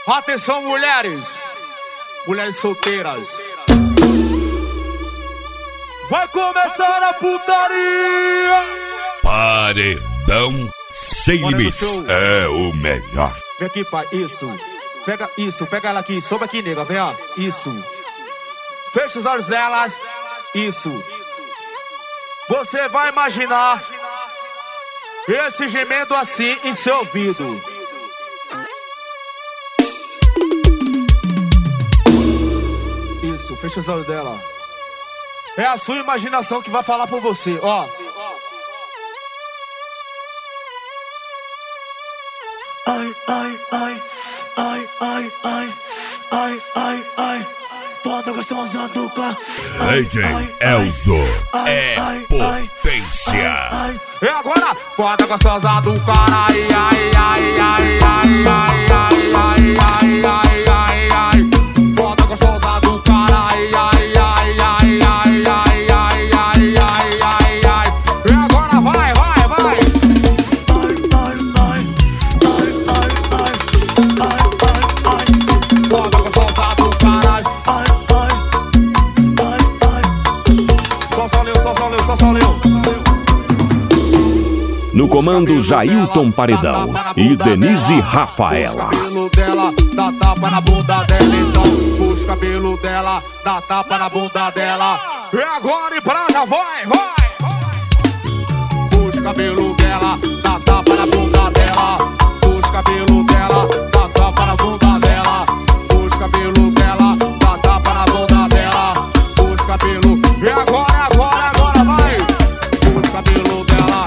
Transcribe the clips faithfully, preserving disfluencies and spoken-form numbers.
Atenção, mulheres, mulheres solteiras. Vai começar a putaria. Paredão sem limites é o melhor. Vem aqui, pai, isso. Pega isso, pega ela aqui, sobe aqui, nega, vem, ó. Isso. Fecha os olhos delas. Isso. Você vai imaginar esse gemendo assim em seu ouvido. Isso, fecha os olhos dela. É a sua imaginação que vai falar por você, ó. Ai, ai, ai, ai, ai, ai, ai, ai, ai, foda gostosa do carro. D J Elzo é potência. E agora, foda gostosa do cara. Ai, ai, ai, ai, ai, ai, ai, ai, ai, ai, ai, ai. Foda gostosa do cara. Ai, ai, ai, ai, ai, ai, ai, ai, ai, ai, ai. E agora vai, vai, vai. Ai, ai, ai, ai, ai, ai, ai, ai. Foda gostosa do caralho. Ai, ai, ai, ai. Só só leu, só só leu, só só leu. No comando Jailton Paredão e Denise Rafaela. Puxa o cabelo dela, dá tapa na bunda dela. Então, puxa o cabelo dela, dá tapa na bunda dela. E agora em brasa, vai, vai. Puxa o cabelo dela, dá tapa na bunda dela. Puxa o cabelo dela, dá tapa na bunda dela. Puxa o cabelo dela, dá tapa na bunda dela. Puxa o cabelo, e agora, agora, agora, vai. Puxa o cabelo dela.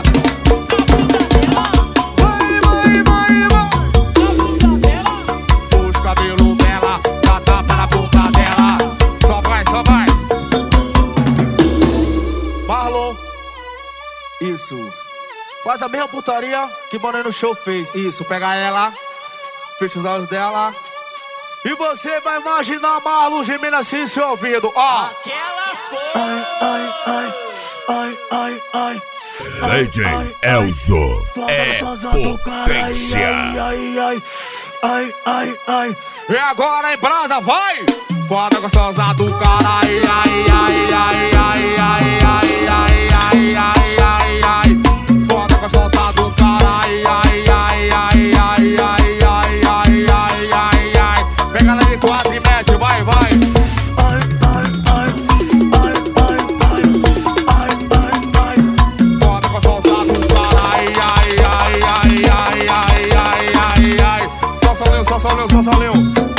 Isso. Faz a mesma putaria que Boné no Show fez. Isso, pega ela, fecha os olhos dela e você vai imaginar Marlon gemendo assim em seu ouvido. Ó. Aquela foi. Ai, ai, ai, ai, ai, ai. D J Elzo é potência. Ai, ai, ai, ai, ai. E agora em brasa, vai! Foda gostosa do cara. Ai, ai, ai, ai, ai, ai, ai, ai, ai, ai, ai, ai. Foda gostosa do cara. Ai, ai, ai, ai, ai, ai, ai, ai, ai, ai, ai. Pega ela de quatro e mete, vai, vai. Ai, ai, ai, ai, ai, ai, ai, ai. Foda gostosa do cara. Ai, ai, ai, ai, ai, ai, ai, ai, ai. Só só leu, só só leu, só só leu.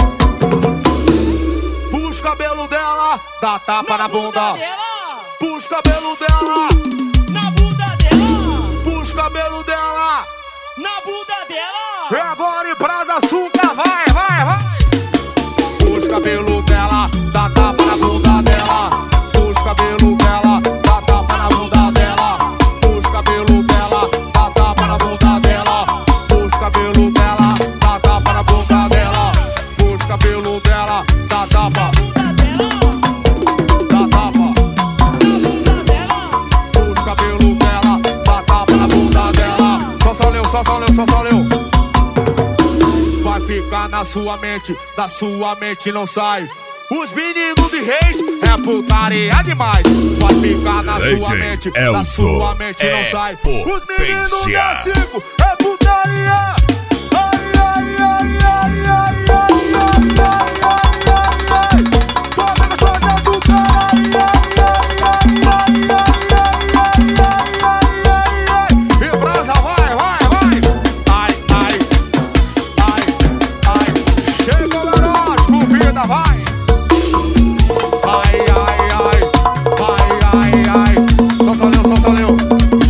Puxa o cabelo dela, dá tapa na bunda. Puxa o cabelo dela, Na bunda dela, puxa o cabelo dela. na bunda dela. E agora em brasa, açúcar, vai, vai, vai. Puxa o cabelo dela, dá tapa na bunda dela. Puxa o cabelo dela, dá tapa na bunda dela. Puxa o cabelo dela, dá tapa na bunda dela. Puxa o cabelo dela, dá tapa na bunda dela. Puxa o cabelo dela, dá tapa. Dá tapa. Puxa o cabelo dela, dá tapa na bunda dela. Só só leu, só só leu, só só leu. Vai ficar na sua mente, da sua mente não sai. Os meninos de Reis é putaria demais. Vai ficar na D J sua mente, da Elzo sua mente não é sai. Os meninos potência. da cinco é putaria. Ai, ai, ai, ai, ai, ai, ai, ai, ai, ai. Toma na soja do cara. Ai, ai, ai, ai, ai, ai, ai, ai, ai. E brasa, vai, vai, vai. Ai, ai, ai, ai. Chega o menor, convida, vai. Ai, ai, ai, ai, ai, ai. Só só leu, só só leu.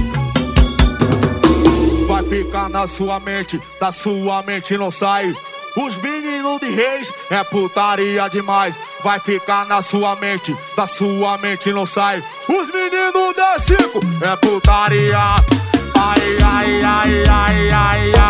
Vai ficar na sua mente, da sua mente não sai. Os meninos de Reis é putaria demais. Vai ficar na sua mente, da sua mente não sai. Os meninos da cinco é putaria. Ai, ai, ai, ai, ai, ai.